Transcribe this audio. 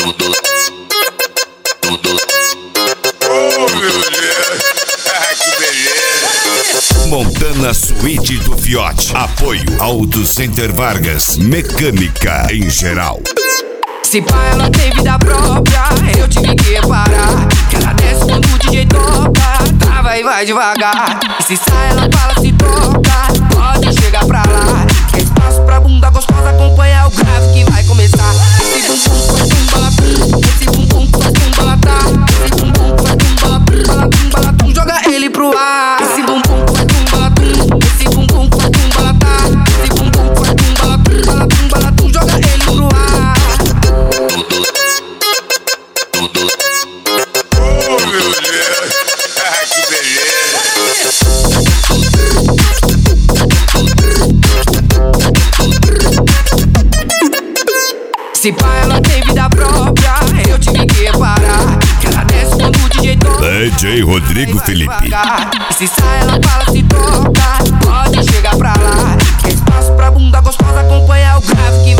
Montana Suíte do Fiote. Apoio Auto Center Vargas. Mecânica em geral. Se pá, ela tem vida própria, eu tive que reparar que ela desce quando o DJ toca, trava e vai devagar. E se sai, ela fala, se toca, pode chegar pra lá. Quer espaço pra bunda gostosa, acompanha o grave que vai começar. Esse bumbum faz tum-balatum, esse bumbum faz tum-balatá, esse bumbum faz tum-balatum, balatum, joga ele pro ar. Esse bumbum faz tum-balatum, esse bumbum faz tum-balatá, esse bumbum faz tum-balatum, balatum, joga ele pro ar. Que beleza! Se pá, ela tem vida própria, eu tive que reparar que ela desce quando o DJ toca. DJ Rodrigo Felipe. E se sai, ela fala, se toca, pode chegar pra lá. Quer espaço pra bunda gostosa, acompanha o grave que